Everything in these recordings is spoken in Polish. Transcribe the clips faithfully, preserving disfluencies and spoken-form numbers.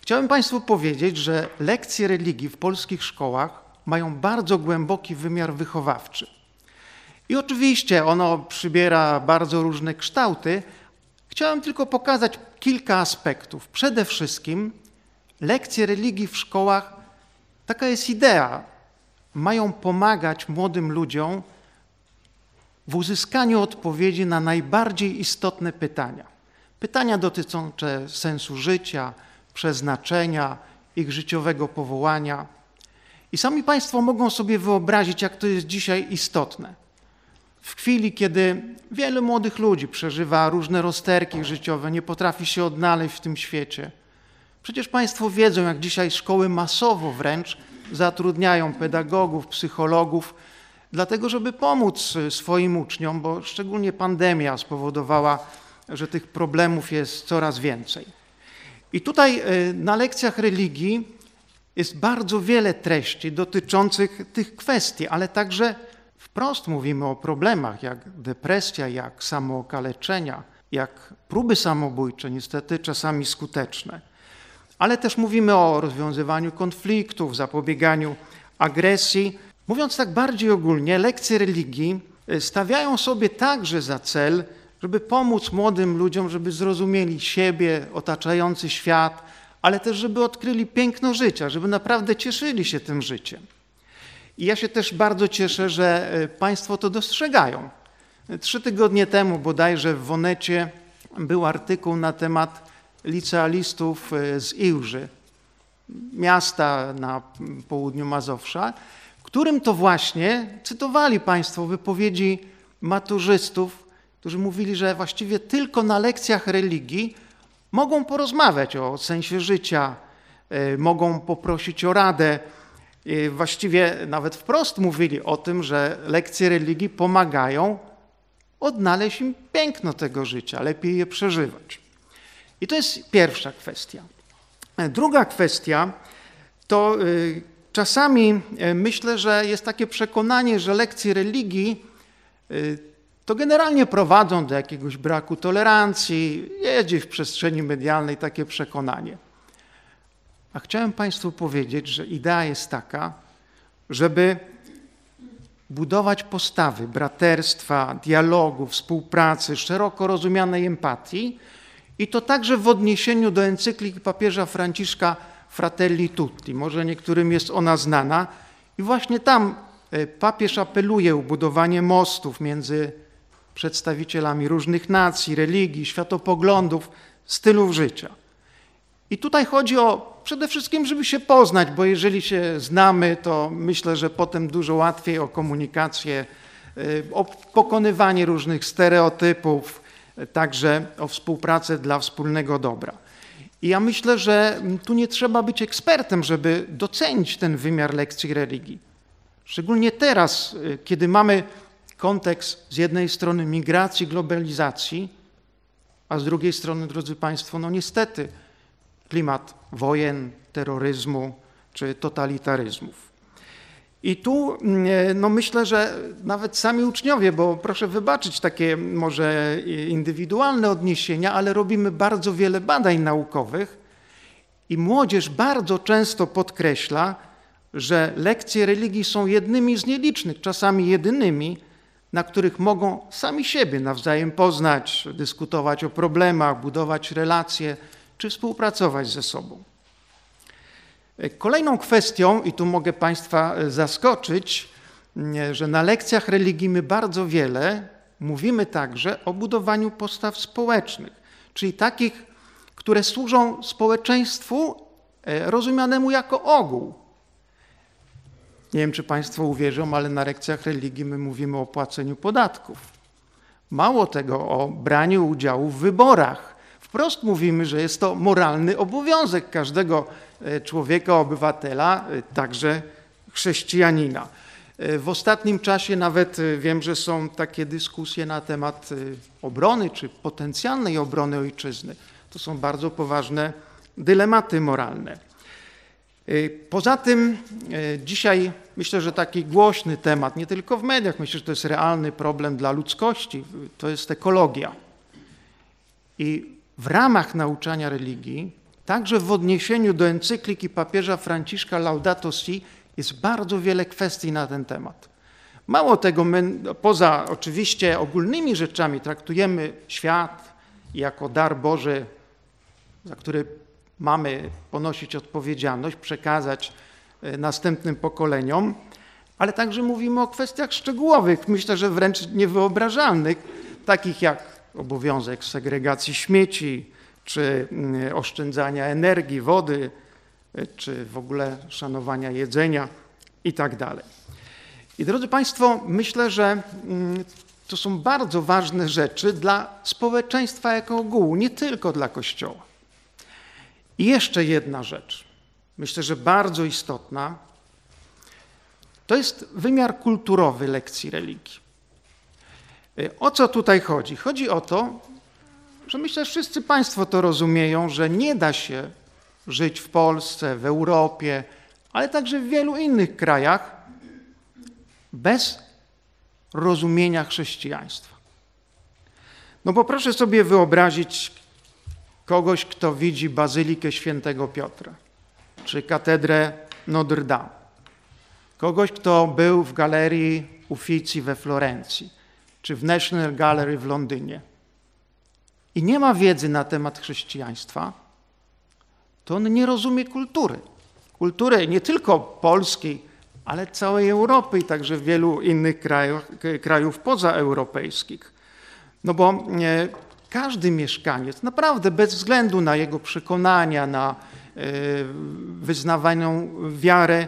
Chciałem Państwu powiedzieć, że lekcje religii w polskich szkołach mają bardzo głęboki wymiar wychowawczy. I oczywiście ono przybiera bardzo różne kształty. Chciałem tylko pokazać kilka aspektów. Przede wszystkim lekcje religii w szkołach, taka jest idea, mają pomagać młodym ludziom w uzyskaniu odpowiedzi na najbardziej istotne pytania. Pytania dotyczące sensu życia, przeznaczenia, ich życiowego powołania. I sami Państwo mogą sobie wyobrazić, jak to jest dzisiaj istotne. W chwili, kiedy wiele młodych ludzi przeżywa różne rozterki życiowe, nie potrafi się odnaleźć w tym świecie. Przecież Państwo wiedzą, jak dzisiaj szkoły masowo wręcz zatrudniają pedagogów, psychologów, dlatego żeby pomóc swoim uczniom, bo szczególnie pandemia spowodowała, że tych problemów jest coraz więcej. I tutaj na lekcjach religii jest bardzo wiele treści dotyczących tych kwestii, ale także wprost mówimy o problemach jak depresja, jak samookaleczenia, jak próby samobójcze, niestety czasami skuteczne. Ale też mówimy o rozwiązywaniu konfliktów, zapobieganiu agresji. Mówiąc tak bardziej ogólnie, lekcje religii stawiają sobie także za cel, żeby pomóc młodym ludziom, żeby zrozumieli siebie, otaczający świat, ale też żeby odkryli piękno życia, żeby naprawdę cieszyli się tym życiem. I ja się też bardzo cieszę, że Państwo to dostrzegają. Trzy tygodnie temu bodajże w Onecie był artykuł na temat licealistów z Iłży, miasta na południu Mazowsza, w którym to właśnie cytowali Państwo wypowiedzi maturzystów, którzy mówili, że właściwie tylko na lekcjach religii mogą porozmawiać o sensie życia, mogą poprosić o radę. Właściwie nawet wprost mówili o tym, że lekcje religii pomagają odnaleźć im piękno tego życia, lepiej je przeżywać. I to jest pierwsza kwestia. Druga kwestia to czasami myślę, że jest takie przekonanie, że lekcje religii to generalnie prowadzą do jakiegoś braku tolerancji, jest w przestrzeni medialnej takie przekonanie. A chciałem Państwu powiedzieć, że idea jest taka, żeby budować postawy braterstwa, dialogu, współpracy, szeroko rozumianej empatii i to także w odniesieniu do encykliki papieża Franciszka Fratelli Tutti. Może niektórym jest ona znana i właśnie tam papież apeluje o budowanie mostów między przedstawicielami różnych nacji, religii, światopoglądów, stylów życia. I tutaj chodzi o przede wszystkim, żeby się poznać, bo jeżeli się znamy, to myślę, że potem dużo łatwiej o komunikację, o pokonywanie różnych stereotypów, także o współpracę dla wspólnego dobra. I ja myślę, że tu nie trzeba być ekspertem, żeby docenić ten wymiar lekcji religii. Szczególnie teraz, kiedy mamy kontekst z jednej strony migracji, globalizacji, a z drugiej strony, drodzy Państwo, no niestety klimat wojen, terroryzmu czy totalitaryzmów. I tu no myślę, że nawet sami uczniowie, bo proszę wybaczyć takie może indywidualne odniesienia, ale robimy bardzo wiele badań naukowych i młodzież bardzo często podkreśla, że lekcje religii są jednymi z nielicznych, czasami jedynymi, na których mogą sami siebie nawzajem poznać, dyskutować o problemach, budować relacje czy współpracować ze sobą. Kolejną kwestią, i tu mogę Państwa zaskoczyć, że na lekcjach religii my bardzo wiele mówimy także o budowaniu postaw społecznych, czyli takich, które służą społeczeństwu rozumianemu jako ogół. Nie wiem, czy Państwo uwierzą, ale na lekcjach religii my mówimy o płaceniu podatków. Mało tego, o braniu udziału w wyborach. Wprost mówimy, że jest to moralny obowiązek każdego człowieka, obywatela, także chrześcijanina. W ostatnim czasie nawet wiem, że są takie dyskusje na temat obrony czy potencjalnej obrony ojczyzny. To są bardzo poważne dylematy moralne. Poza tym dzisiaj myślę, że taki głośny temat, nie tylko w mediach, myślę, że to jest realny problem dla ludzkości, to jest ekologia. I w ramach nauczania religii Także w odniesieniu do encykliki papieża Franciszka Laudato Si jest bardzo wiele kwestii na ten temat. Mało tego, my poza oczywiście ogólnymi rzeczami traktujemy świat jako dar Boży, za który mamy ponosić odpowiedzialność, przekazać następnym pokoleniom, ale także mówimy o kwestiach szczegółowych, myślę, że wręcz niewyobrażalnych, takich jak obowiązek segregacji śmieci, czy oszczędzania energii, wody, czy w ogóle szanowania jedzenia i tak dalej. I drodzy Państwo, myślę, że to są bardzo ważne rzeczy dla społeczeństwa jako ogółu, nie tylko dla Kościoła. I jeszcze jedna rzecz, myślę, że bardzo istotna, to jest wymiar kulturowy lekcji religii. O co tutaj chodzi? Chodzi o to, że myślę, że wszyscy Państwo to rozumieją, że nie da się żyć w Polsce, w Europie, ale także w wielu innych krajach bez rozumienia chrześcijaństwa. No bo proszę sobie wyobrazić kogoś, kto widzi Bazylikę Świętego Piotra, czy katedrę Notre Dame, kogoś, kto był w Galerii Uffizi we Florencji, czy w National Gallery w Londynie i nie ma wiedzy na temat chrześcijaństwa, to on nie rozumie kultury. Kultury nie tylko polskiej, ale całej Europy i także wielu innych krajów, krajów pozaeuropejskich. No bo e, każdy mieszkaniec, naprawdę bez względu na jego przekonania, na e, wyznawaną wiarę,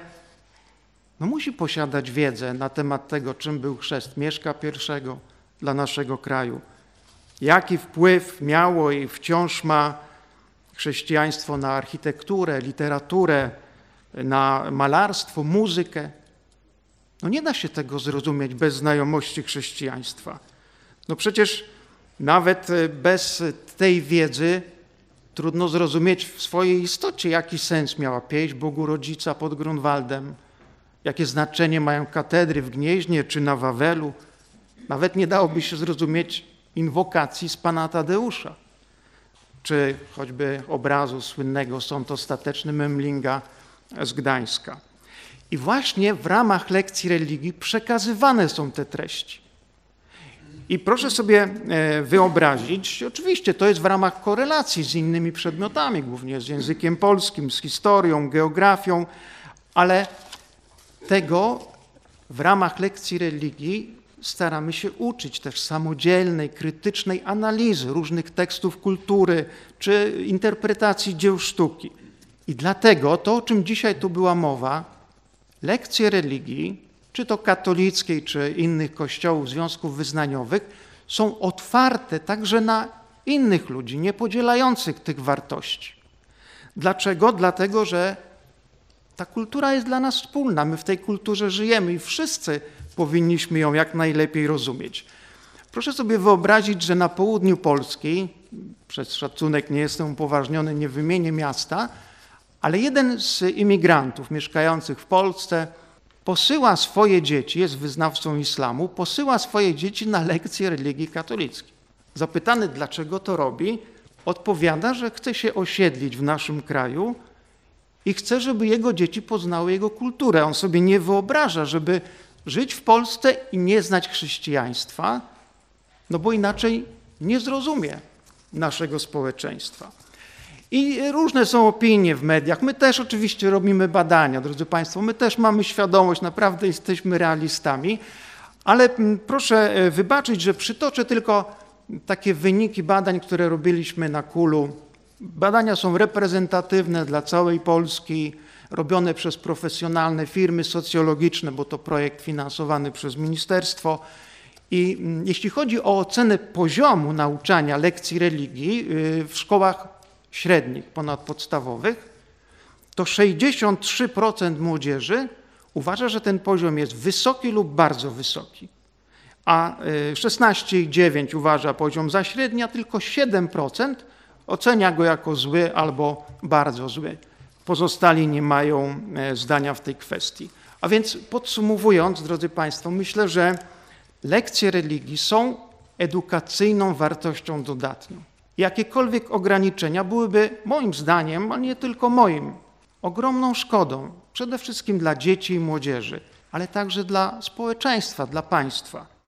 no musi posiadać wiedzę na temat tego, czym był chrzest Mieszka pierwszego dla naszego kraju, jaki wpływ miało i wciąż ma chrześcijaństwo na architekturę, literaturę, na malarstwo, muzykę. No nie da się tego zrozumieć bez znajomości chrześcijaństwa. No przecież nawet bez tej wiedzy trudno zrozumieć w swojej istocie, jaki sens miała pieśń Bogu Rodzica pod Grunwaldem, jakie znaczenie mają katedry w Gnieźnie czy na Wawelu. Nawet nie dałoby się zrozumieć inwokacji z Pana Tadeusza, czy choćby obrazu słynnego Sąd Ostateczny Memlinga z Gdańska. I właśnie w ramach lekcji religii przekazywane są te treści. I proszę sobie wyobrazić, oczywiście to jest w ramach korelacji z innymi przedmiotami, głównie z językiem polskim, z historią, geografią, ale tego w ramach lekcji religii staramy się uczyć też samodzielnej, krytycznej analizy różnych tekstów kultury czy interpretacji dzieł sztuki. I dlatego to, o czym dzisiaj tu była mowa, lekcje religii, czy to katolickiej, czy innych kościołów, związków wyznaniowych, są otwarte także na innych ludzi, nie podzielających tych wartości. Dlaczego? Dlatego, że ta kultura jest dla nas wspólna, my w tej kulturze żyjemy i wszyscy powinniśmy ją jak najlepiej rozumieć. Proszę sobie wyobrazić, że na południu Polski, przez szacunek nie jestem upoważniony, nie wymienię miasta, ale jeden z imigrantów mieszkających w Polsce posyła swoje dzieci, jest wyznawcą islamu, posyła swoje dzieci na lekcje religii katolickiej. Zapytany, dlaczego to robi, odpowiada, że chce się osiedlić w naszym kraju i chce, żeby jego dzieci poznały jego kulturę. On sobie nie wyobraża, żeby żyć w Polsce i nie znać chrześcijaństwa, no bo inaczej nie zrozumie naszego społeczeństwa. I różne są opinie w mediach. My też oczywiście robimy badania, drodzy Państwo, my też mamy świadomość, naprawdę jesteśmy realistami, ale proszę wybaczyć, że przytoczę tylko takie wyniki badań, które robiliśmy na Kulu. Badania są reprezentatywne dla całej Polski, robione przez profesjonalne firmy socjologiczne, bo to projekt finansowany przez ministerstwo. I jeśli chodzi o ocenę poziomu nauczania lekcji religii w szkołach średnich, ponadpodstawowych, to sześćdziesiąt trzy procent młodzieży uważa, że ten poziom jest wysoki lub bardzo wysoki, a szesnaście przecinek dziewięć procent uważa poziom za średni, a tylko siedem procent ocenia go jako zły albo bardzo zły. Pozostali nie mają zdania w tej kwestii. A więc podsumowując, drodzy Państwo, myślę, że lekcje religii są edukacyjną wartością dodatnią. Jakiekolwiek ograniczenia byłyby moim zdaniem, a nie tylko moim, ogromną szkodą, przede wszystkim dla dzieci i młodzieży, ale także dla społeczeństwa, dla państwa.